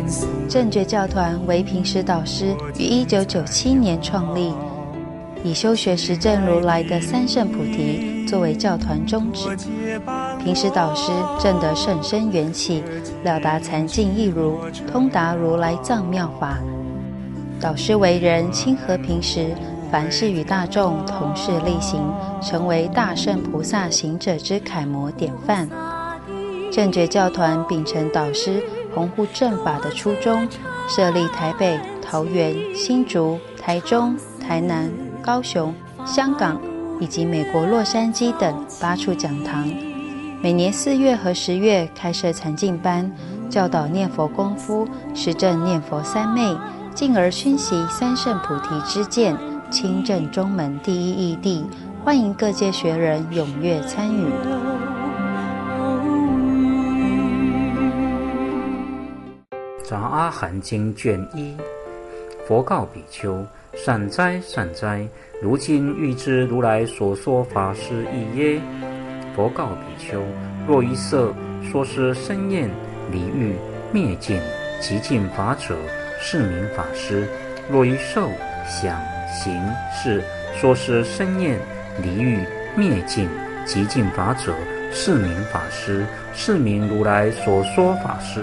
正觉教团为平时导师于1997年创立，以修学实证如来的三圣菩提作为教团宗旨。平时导师证得甚深缘起，了达禅境义如，通达如来藏妙法。导师为人亲和平时，凡事与大众同事力行，成为大圣菩萨行者之楷模典范。正觉教团秉承导师弘护正法的初衷，设立台北、桃园、新竹、台中、台南、高雄、香港以及美国洛杉矶等8处讲堂，每年4月和10月开设禅净班，教导念佛功夫，实证念佛三昧，进而熏习三圣菩提之见，亲证中门第一义谛，欢迎各界学人踊跃参与。 杂阿含经卷1，佛告比丘：善哉善哉，如今欲知如来所说法是义耶？佛告比丘：若一色说是生厌离欲灭尽极尽法者，是名法师；若一受想行识说是生厌离欲灭尽极尽法者，是名法师，是名如来所说法师。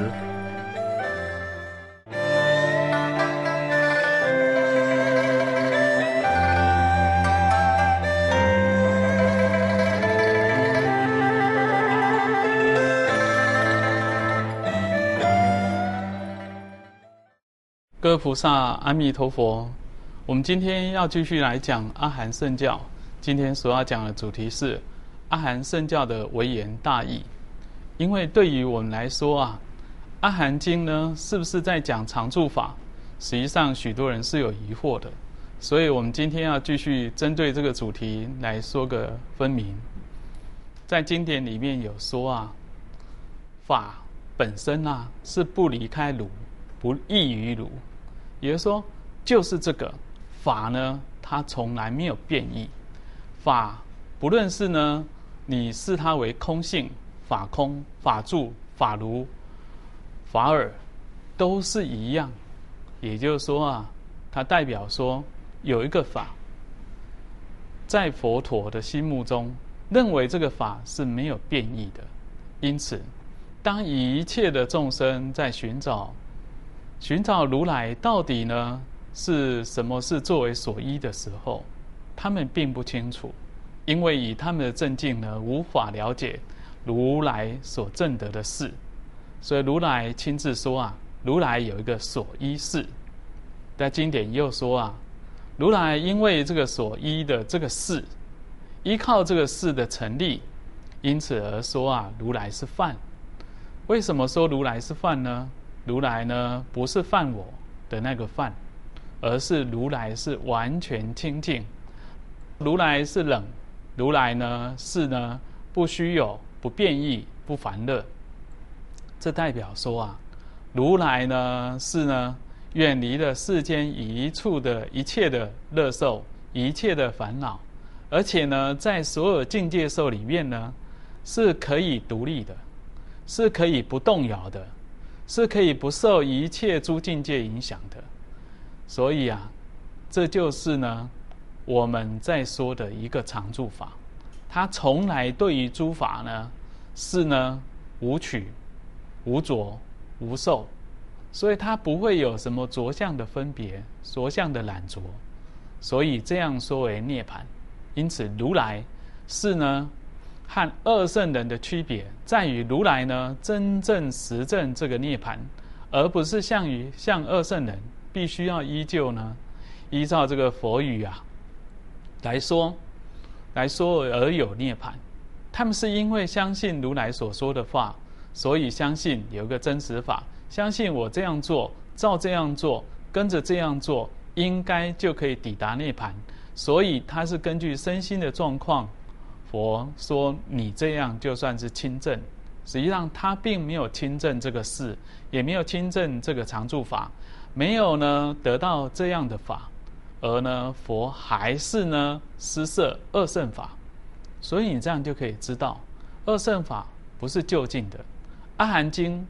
各位菩萨，阿弥陀佛。我们今天要继续来讲阿含圣教。今天所要讲的主题是阿含圣教的微言大义。因为对于我们来说啊，阿含经呢是不是在讲常住法，实际上许多人是有疑惑的。所以我们今天要继续针对这个主题来说个分明。在经典里面有说啊，法本身啊是不离开如，不异于如。也就是说，就是这个法呢，它从来没有变异。法不论是呢，你视它为空性、法空、法住、法如、法尔，都是一样。也就是说啊，它代表说有一个法，在佛陀的心目中，认为这个法是没有变异的。因此，当一切的众生在寻找如来到底呢是什么是作为所依的时候，他们并不清楚，因为以他们的正境呢无法了解如来所证得的事，所以如来亲自说啊，如来有一个所依事。在经典又说啊，如来因为这个所依的这个事，依靠这个事的成立，因此而说啊，如来是梵。为什么说如来是梵呢？如来呢不是犯我的那个犯，而是如来是完全清净。如来是冷，如来呢是呢不虚有、不变异、不烦乐。这代表说啊，如来呢是呢远离了世间一处的一切的乐受、一切的烦恼，而且呢在所有境界受里面呢是可以独立的，是可以不动摇的，是可以不受一切诸境界影响的。所以啊，这就是呢我们在说的一个常住法。它从来对于诸法呢是呢无取、无着、无受，所以它不会有什么着相的分别、着相的染着，所以这样说为涅槃。因此如来是呢和二圣人的区别在于，如来呢真正实证这个涅槃，而不是像二圣人必须要依照这个佛语啊来说而有涅槃。他们是因为相信如来所说的话，所以相信有一个真实法，相信我这样做，照这样做，跟着这样做，应该就可以抵达涅槃。所以他是根据身心的状况，佛说你这样就算是亲证。实际上他并没有亲证这个事，也没有亲证这个常住法，没有呢得到这样的法，而呢佛还是呢施设二圣法。所以你这样就可以知道，二圣法不是就近的。阿含经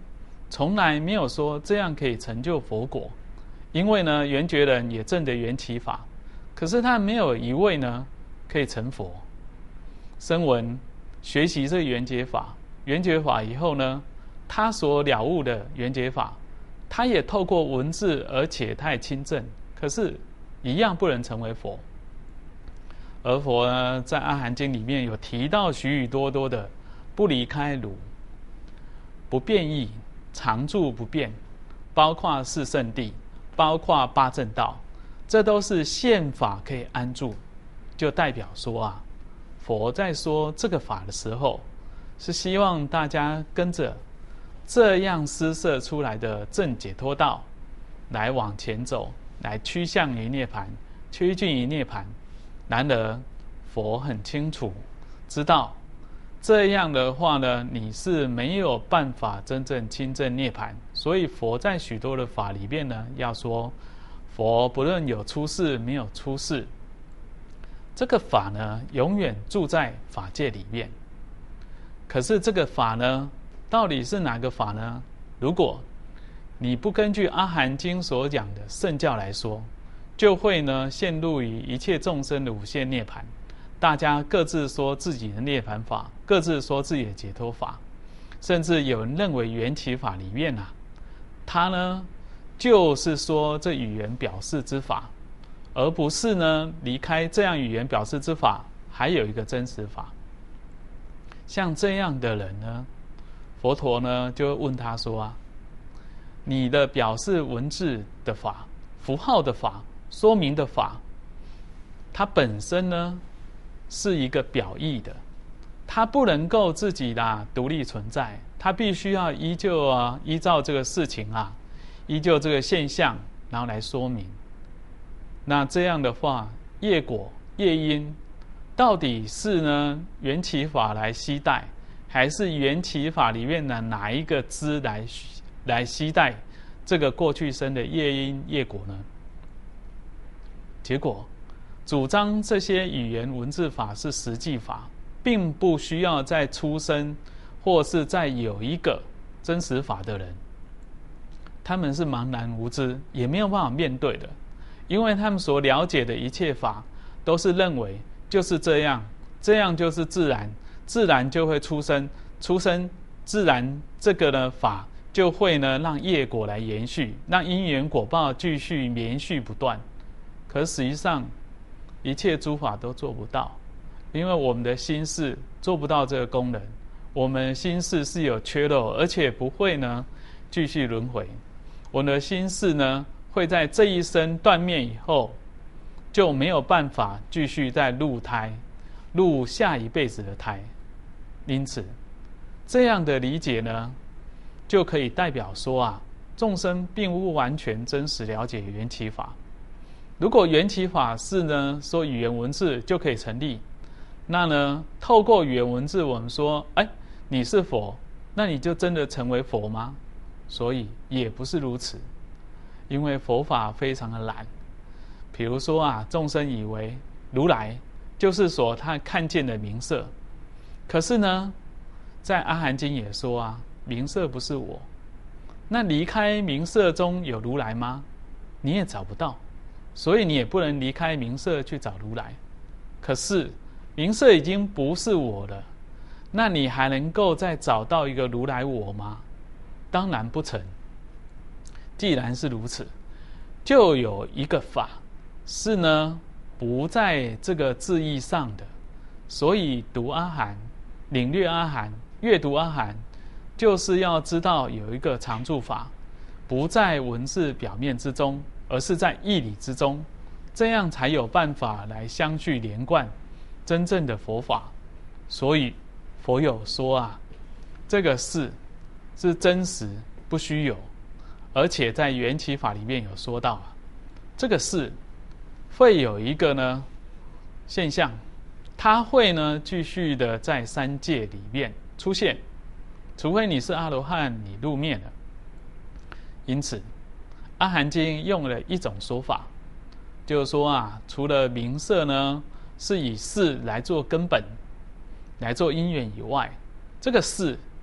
从来没有说这样可以成就佛果。因为呢，圆觉人也证得缘起法，可是他没有一位呢可以成佛。声闻学习这缘觉法，缘觉法以后呢，他所了悟的缘觉法，他也透过文字，而且他也亲证，可是一样不能成为佛。而佛呢，在《阿含经》里面有提到许多的不离开如、不变异、常住不变，包括四圣谛，包括八正道，这都是现法可以安住，就代表说啊，佛在说这个法的时候，是希望大家跟着这样施设出来的正解脱道来往前走，来趋向于涅槃，趋近于涅槃。然而佛很清楚知道这样的话呢，你是没有办法真正亲证涅槃。所以佛在许多的法里面呢，要说佛不论有出世没有出世，这个法呢永远住在法界里面。可是这个法呢，到底是哪个法呢？如果你不根据阿含经所讲的圣教来说，就会呢陷入于一切众生的无限涅槃。大家各自说自己的涅槃法，各自说自己的解脱法，甚至有人认为缘起法里面啊，它呢就是说这语言表示之法，而不是呢离开这样语言表示之法，还有一个真实法。像这样的人呢，佛陀呢就问他说啊，你的表示文字的法、符号的法、说明的法，它本身呢是一个表意的，它不能够自己独立存在，它必须要依照这个事情啊，依旧这个现象，然后来说明。那这样的话，业果业因到底是呢缘起法来携带，还是缘起法里面的哪一个支来携带这个过去生的业因业果呢？结果主张这些语言文字法是实际法，并不需要再出生或是再有一个真实法的人，他们是茫然无知，也没有办法面对的。因为他们所了解的一切法都是认为就是这样，这样就是自然，自然就会出生，出生自然这个呢法就会呢让业果来延续，让因缘果报继续连续不断。可实际上一切诸法都做不到，因为我们的心识做不到这个功能，我们心识是有缺漏，而且不会呢继续轮回。我们的心识呢会在这一生断灭以后，就没有办法继续再入胎，入下一辈子的胎。因此这样的理解呢，就可以代表说啊，众生并不完全真实了解缘起法。如果缘起法是呢说语言文字就可以成立，那呢透过语言文字我们说你是佛，那你就真的成为佛吗？所以也不是如此。因为佛法非常的懒，比如说啊，众生以为如来就是所他看见的名色，可是呢在阿含经也说啊，名色不是我。那离开名色中有如来吗？你也找不到，所以你也不能离开名色去找如来。可是名色已经不是我了，那你还能够再找到一个如来我吗？当然不成。既然是如此，就有一个法是呢不在这个字义上的，所以读阿含、领略阿含、阅读阿含，就是要知道有一个常住法，不在文字表面之中，而是在义理之中，这样才有办法来相续连贯真正的佛法。所以佛有说啊，这个事是真实不虚有，而且在缘起法里面有说到啊，这个事会有一个呢现象，它会呢继续的在三界里面出现，除非你是阿罗汉，你入灭了。因此阿含经用了一种说法，就是说啊，除了名色呢是以事来做根本，来做因缘以外，这个事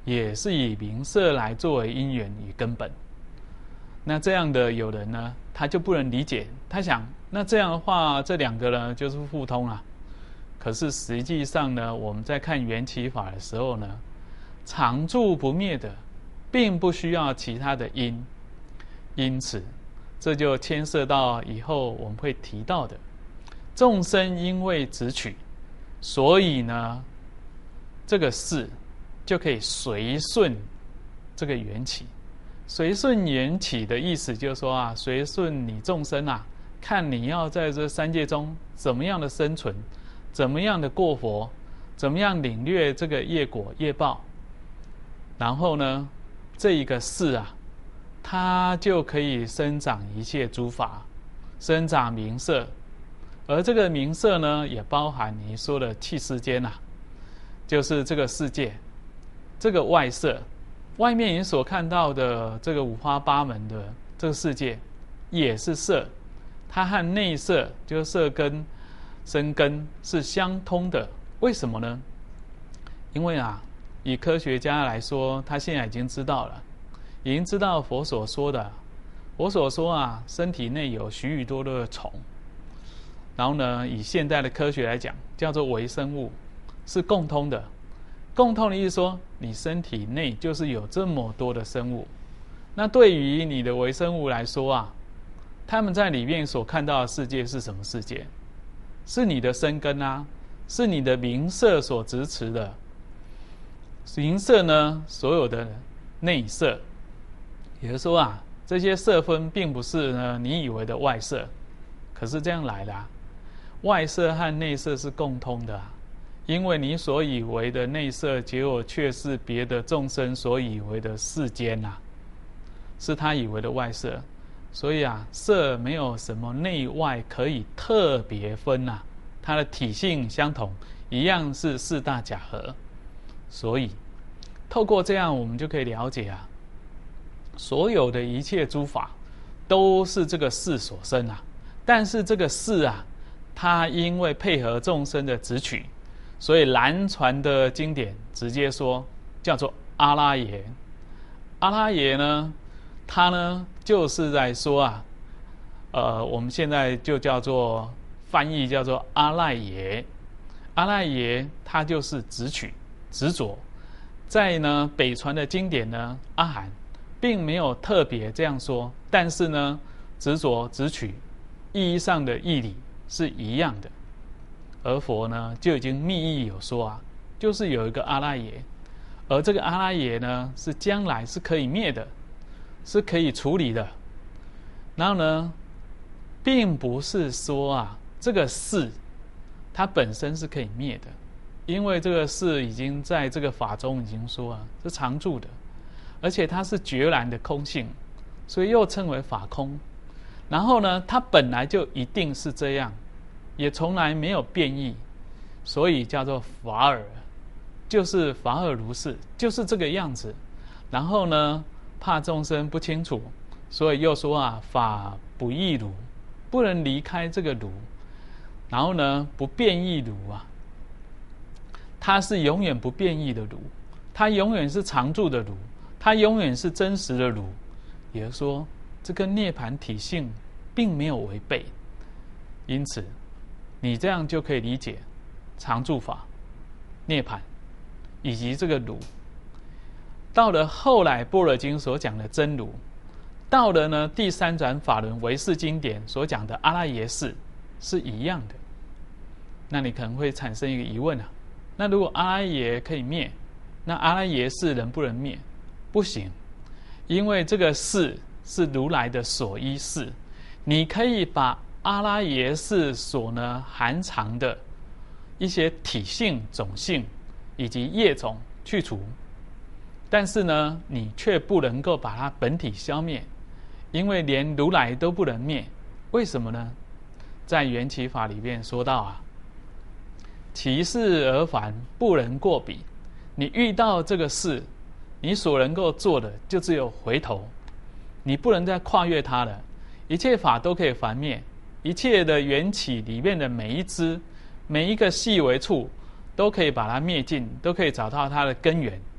也是以名色来作为因缘与根本。那这样的有人呢，他就不能理解，他想那这样的话，这两个呢就是互通啊。可是实际上呢，我们在看缘起法的时候呢，常住不灭的，并不需要其他的因，因此这就牵涉到以后我们会提到的，众生因为执取，所以呢，这个事就可以随顺这个缘起。随顺缘起的意思就是说啊，随顺你众生啊，看你要在这三界中怎么样的生存，怎么样的过活，怎么样领略这个业果业报，然后呢，这一个事啊，它就可以生长一切诸法，生长名色，而这个名色呢，也包含你说的器世间啊，就是这个世界，这个外色。外面你所看到的这个五花八门的这个世界，也是色，它和内色就是色根、身根是相通的。为什么呢？因为啊，以科学家来说，他现在已经知道了，已经知道佛所说的，佛所说啊，身体内有许许多多的虫，然后呢，以现代的科学来讲，叫做微生物，是共通的。共通的意思说，你身体内就是有这么多的生物。那对于你的微生物来说啊，他们在里面所看到的世界是什么世界？是你的身根啊，是你的名色所支持的。名色呢，所有的内色，也就是说啊，这些色分并不是呢你以为的外色，可是这样来的啊，外色和内色是共通的啊。因为你所以为的内色，结果却是别的众生所以为的世间呐，是他以为的外色。所以啊，色没有什么内外可以特别分呐，它的体性相同，一样是四大假合。所以透过这样，我们就可以了解啊，所有的一切诸法都是这个事所生啊。但是这个事啊，它因为配合众生的执取，所以南传的经典直接说叫做阿拉耶。阿拉耶呢，它呢就是在说啊，我们现在就叫做翻译叫做阿赖耶。阿赖耶它就是执取、执着。在呢北传的经典呢，阿含并没有特别这样说，但是呢，执着、执取意义上的义理是一样的。而佛呢，就已经密意有说啊，就是有一个阿赖耶，而这个阿赖耶呢，是将来是可以灭的，是可以处理的。然后呢，并不是说啊，这个事它本身是可以灭的，因为这个事已经在这个法中已经说啊，是常住的，而且它是决然的空性，所以又称为法空。然后呢，它本来就一定是这样。也从来没有变异，所以叫做法尔，就是法尔如是，就是这个样子。然后呢，怕众生不清楚，所以又说啊，法不异如，不能离开这个如。然后呢，不变异如啊，它是永远不变异的如，它永远是常住的如，它永远是真实的如。也就是说，这跟涅槃体性并没有违背。因此你这样就可以理解常住法、涅槃以及这个如。到了后来般若经所讲的真如，到了呢第三转法轮唯识经典所讲的阿赖耶识是一样的。那你可能会产生一个疑问啊，那如果阿赖耶可以灭，那阿赖耶识能不能灭？不行，因为这个识是如来的所依识，你可以把阿拉耶识所呢含藏的一些体性、种性以及业种去除，但是呢，你却不能够把它本体消灭，因为连如来都不能灭。为什么呢？在缘起法里面说到啊，其事而凡不能过彼。你遇到这个事，你所能够做的就只有回头，你不能再跨越它了。一切法都可以凡灭。一切的缘起里面的每一支、每一个细微处，都可以把它灭尽，都可以找到它的根源。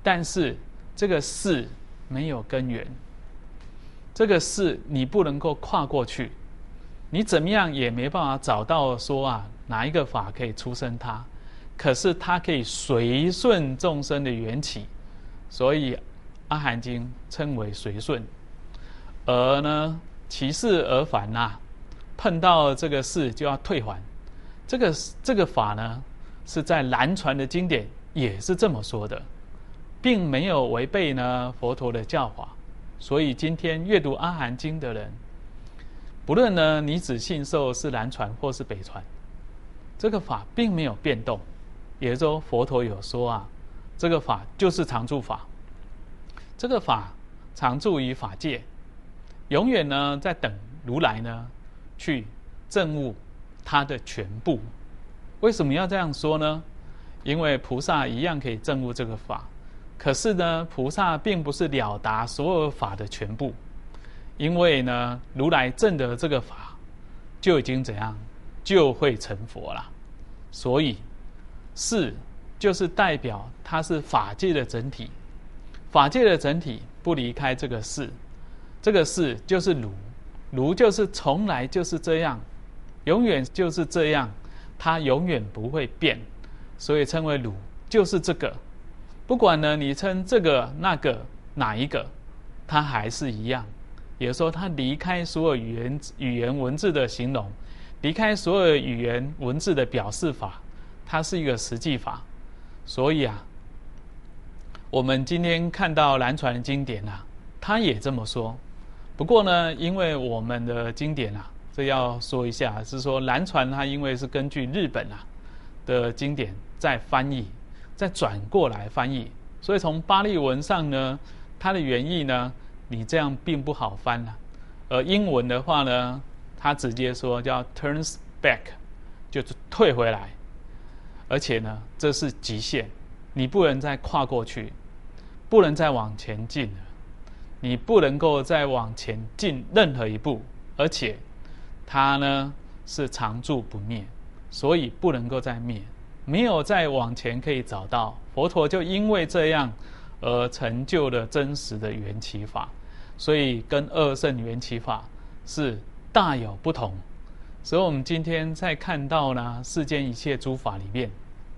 但是这个是没有根源，这个是你不能够跨过去，你怎么样也没办法找到说哪一个法可以出生它，可是它可以随顺众生的缘起，所以阿含经称为随顺。而呢其事而返碰到这个事就要退还，这个法呢是在南传的经典也是这么说的，并没有违背呢佛陀的教法。所以今天阅读阿含经的人，不论呢你只信受是南传或是北传，这个法并没有变动。也就是说佛陀有说这个法就是常住法，这个法常住于法界，永远呢在等如来呢去证悟它的全部。为什么要这样说呢？因为菩萨一样可以证悟这个法，可是呢菩萨并不是了达所有法的全部，因为呢如来证得这个法就已经怎样，就会成佛了。所以是就是代表它是法界的整体，法界的整体不离开这个是，这个是就是如，如就是从来就是这样，永远就是这样，它永远不会变，所以称为如，就是这个。不管呢你称这个那个哪一个，它还是一样。也就是说它离开所有语言文字的形容，离开所有语言文字的表示法，它是一个实际法。所以我们今天看到南传的经典它也这么说。不过呢因为我们的经典这要说一下，是说南传它因为是根据日本的经典再翻译，再转过来翻译，所以从巴利文上呢它的原意呢你这样并不好翻而英文的话呢它直接说叫 turns back， 就是退回来，而且呢这是极限，你不能再跨过去，不能再往前进了，你不能够再往前进任何一步，而且它呢是常住不灭，所以不能够再灭，没有再往前可以找到。佛陀就因为这样而成就了真实的缘起法，所以跟二乘缘起法是大有不同。所以我们今天在看到呢世间一切诸法里面，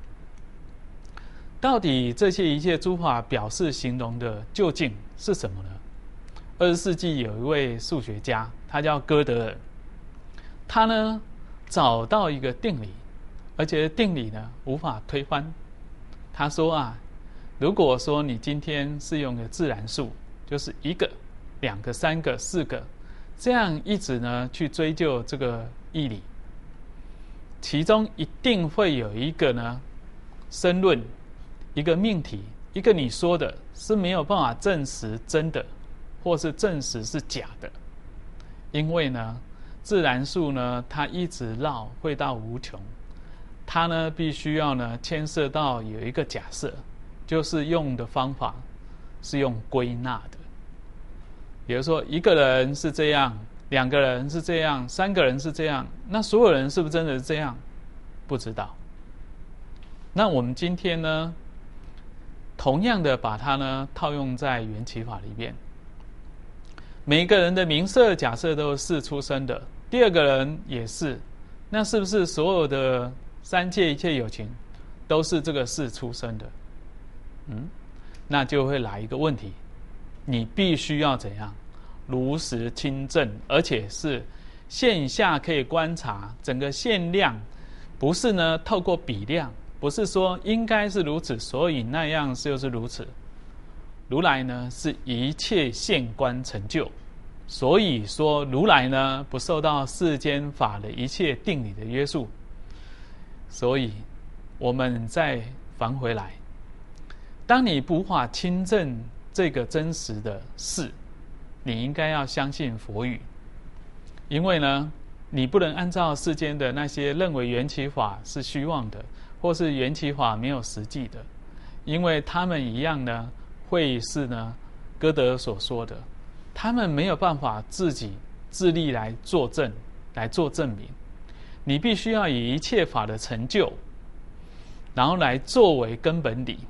到底这些一切诸法表示形容的究竟是什么呢？20世纪有一位数学家，他叫哥德尔，他呢找到一个定理，而且定理呢无法推翻。他说如果说你今天是用个自然数，就是1个、2个、3个、4个，这样一直呢去追究这个义理，其中一定会有一个呢申论，一个命题，一个你说的是没有办法证实真的，或是证实是假的。因为呢自然数呢它一直绕会到无穷，它呢必须要呢牵涉到有一个假设，就是用的方法是用归纳的。比如说1个人是这样，2个人是这样，3个人是这样，那所有人是不是真的是这样？不知道。那我们今天呢同样的把它呢套用在缘起法里面，每个人的名色假设都是出生的，第二个人也是，那是不是所有的三界一切有情都是这个是出生的？那就会来一个问题，你必须要怎样如实亲证，而且是线下可以观察整个限量，不是呢透过比量，不是说应该是如此所以那样就是如此。如来呢是一切现观成就，所以说如来呢不受到世间法的一切定理的约束。所以我们再返回来，当你无法亲证这个真实的事，你应该要相信佛语。因为呢你不能按照世间的那些认为缘起法是虚妄的，或是缘起法没有实际的，因为他们一样呢会是呢哥德尔所说的，他们没有办法自己自力来作证，来做证明。你必须要以一切法的成就，然后来作为根本理，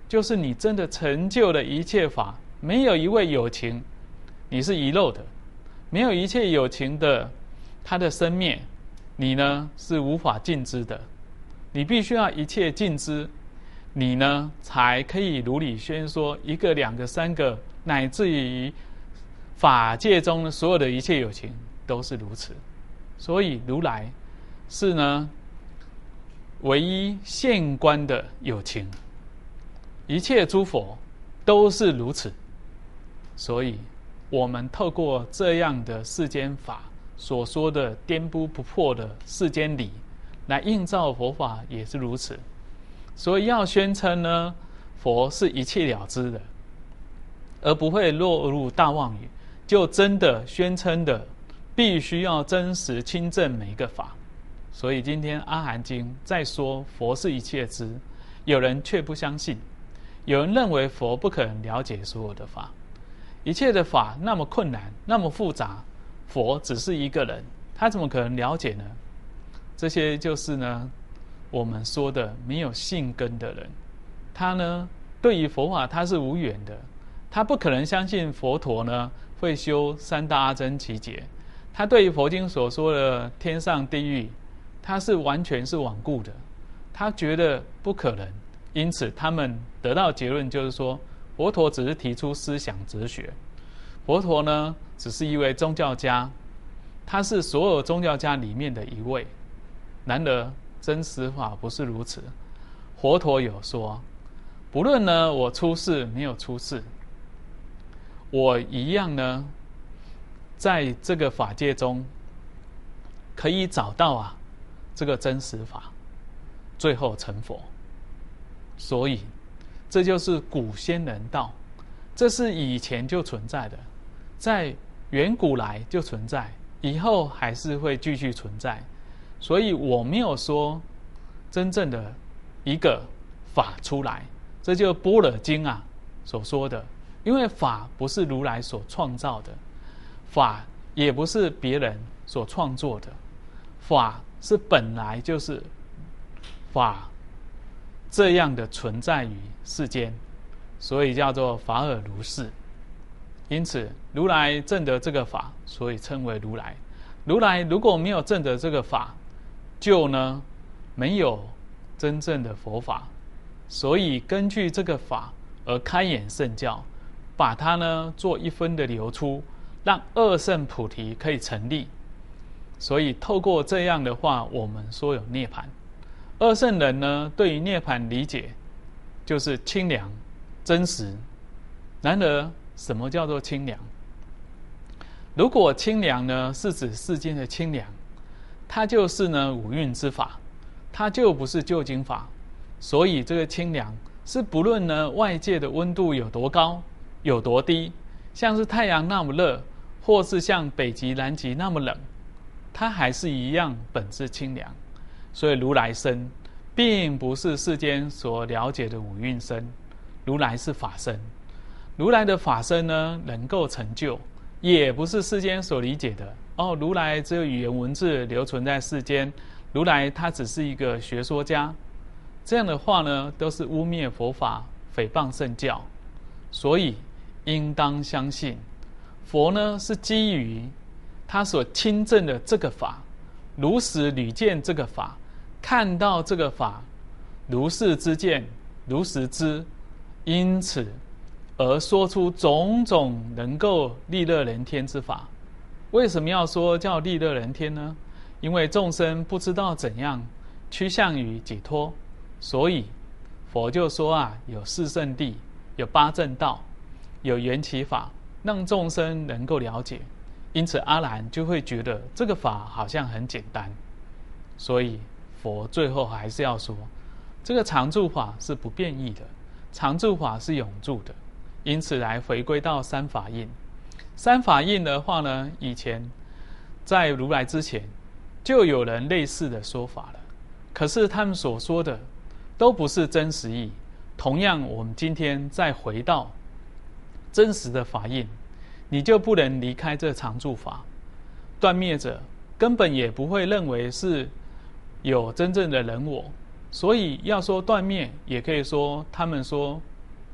就是你真的成就了一切法，没有一位有情你是遗漏的，没有一切有情的它的生灭，你呢是无法尽知的。你必须要一切尽知，你呢才可以如理宣说一个、两个、三个，乃至于法界中的所有的一切有情都是如此。所以如来是呢唯一现观的有情，一切诸佛都是如此。所以我们透过这样的世间法所说的颠扑不破的世间理来映照佛法，也是如此。所以要宣称呢，佛是一切了知的，而不会落入大妄语，就真的宣称的必须要真实亲证每一个法。所以今天阿含经在说佛是一切知，有人却不相信，有人认为佛不可能了解所有的法，一切的法那么困难，那么复杂，佛只是一个人，他怎么可能了解呢？这些就是呢我们说的没有信根的人，他呢对于佛法他是无缘的，他不可能相信佛陀呢会修三大阿僧祇劫，他对于佛经所说的天上地狱，他是完全是罔顾的，他觉得不可能。因此他们得到结论就是说，佛陀只是提出思想哲学，佛陀呢只是一位宗教家，他是所有宗教家里面的一位。然而真实法不是如此。佛陀有说，不论呢我出世没有出世，我一样呢在这个法界中可以找到这个真实法，最后成佛。所以这就是古仙人道，这是以前就存在的，在远古来就存在，以后还是会继续存在。所以我没有说真正的一个法出来，这就般若经所说的。因为法不是如来所创造的，法也不是别人所创作的，法是本来就是法这样的存在于世间，所以叫做法尔如是。因此如来证得这个法，所以称为如来。如来如果没有证得这个法，就呢没有真正的佛法。所以根据这个法而开演圣教，把它呢做一分的流出，让二圣菩提可以成立。所以透过这样的话，我们说有涅槃。二圣人呢对于涅槃理解就是清凉真实。然而什么叫做清凉？如果清凉呢是指世间的清凉，它就是呢五蕴之法，它就不是究竟法。所以这个清凉是不论呢外界的温度有多高有多低，像是太阳那么热，或是像北极南极那么冷，它还是一样本质清凉。所以如来身并不是世间所了解的五蕴身，如来是法身。如来的法身呢能够成就，也不是世间所理解的如来只有语言文字留存在世间，如来他只是一个学说家，这样的话呢都是污蔑佛法，诽谤圣教。所以应当相信佛呢是基于他所亲证的这个法，如实履见这个法，看到这个法，如是知见，如实知，因此而说出种种能够利乐人天之法。为什么要说叫利乐人天呢？因为众生不知道怎样趋向于解脱，所以佛就说有四圣谛，有八正道，有缘起法，让众生能够了解。因此阿难就会觉得这个法好像很简单，所以佛最后还是要说，这个常住法是不变异的，常住法是永住的。因此来回归到三法印。三法印的话呢，以前在如来之前就有人类似的说法了，可是他们所说的都不是真实义。同样我们今天再回到真实的法印，你就不能离开这常住法。断灭者根本也不会认为是有真正的人我，所以要说断灭，也可以说他们说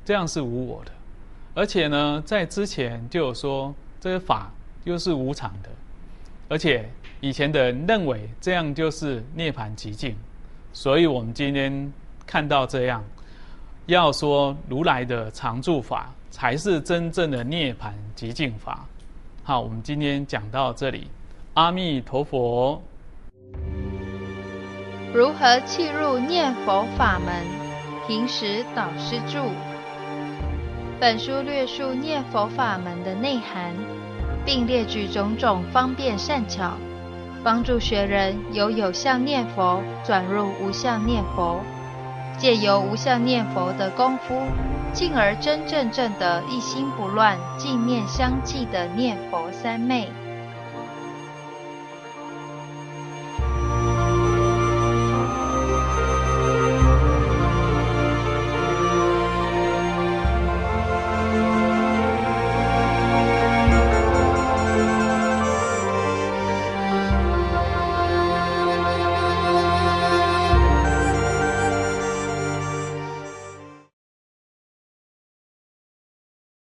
这样是无我的。而且呢，在之前就有说，这个法又是无常的，而且以前的人认为这样就是涅槃极境，所以我们今天看到这样，要说如来的常住法才是真正的涅槃极境法。好，我们今天讲到这里，阿弥陀佛。 如何契入念佛法门？平时导师著。本书略述念佛法门的内涵，并列举种种方便善巧，帮助学人由有相念佛转入无相念佛，借由无相念佛的功夫，进而真正正的一心不乱、净念相继的念佛三昧。